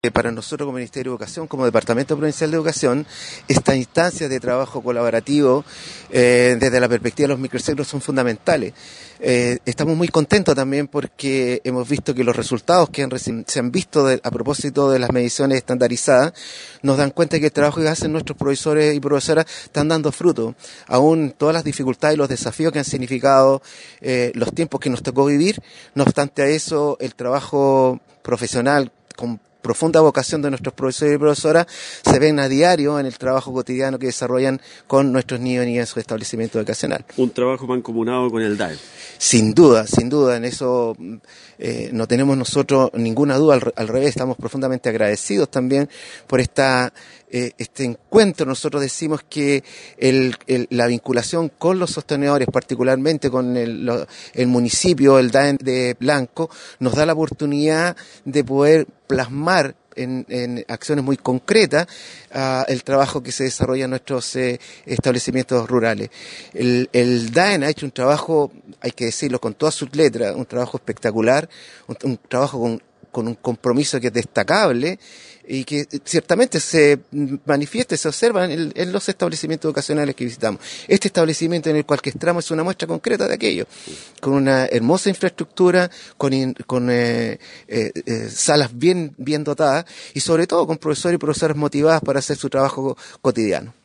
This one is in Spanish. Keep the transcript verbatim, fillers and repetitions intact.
Para nosotros como Ministerio de Educación, como Departamento Provincial de Educación, estas instancias de trabajo colaborativo eh, desde la perspectiva de los microciclos son fundamentales. Eh, estamos muy contentos también porque hemos visto que los resultados que han, se han visto de, a propósito de las mediciones estandarizadas nos dan cuenta que el trabajo que hacen nuestros profesores y profesoras están dando fruto. Aún todas las dificultades y los desafíos que han significado eh, los tiempos que nos tocó vivir, no obstante a eso, el trabajo profesional con profunda vocación de nuestros profesores y profesoras se ven a diario en el trabajo cotidiano que desarrollan con nuestros niños y niñas en su establecimiento educacional. Un trabajo mancomunado con el D A E. Sin duda, sin duda, en eso eh, no tenemos nosotros ninguna duda, al, al revés, estamos profundamente agradecidos también por esta eh, este encuentro. Nosotros decimos que el, el, la vinculación con los sostenedores, particularmente con el, lo, el municipio, el D A E de Blanco, nos da la oportunidad de poder plasmar En, en acciones muy concretas uh, el trabajo que se desarrolla en nuestros eh, establecimientos rurales. El, el D A E N ha hecho un trabajo, hay que decirlo con todas sus letras, un trabajo espectacular, un, un trabajo con, con un compromiso que es destacable y que ciertamente se manifiesta y se observa en, en los establecimientos educacionales que visitamos. Este establecimiento en el cual que estamos es una muestra concreta de aquello, con una hermosa infraestructura, con, in, con eh, eh, eh, salas bien, bien dotadas y sobre todo con profesores y profesoras motivadas para hacer su trabajo cotidiano.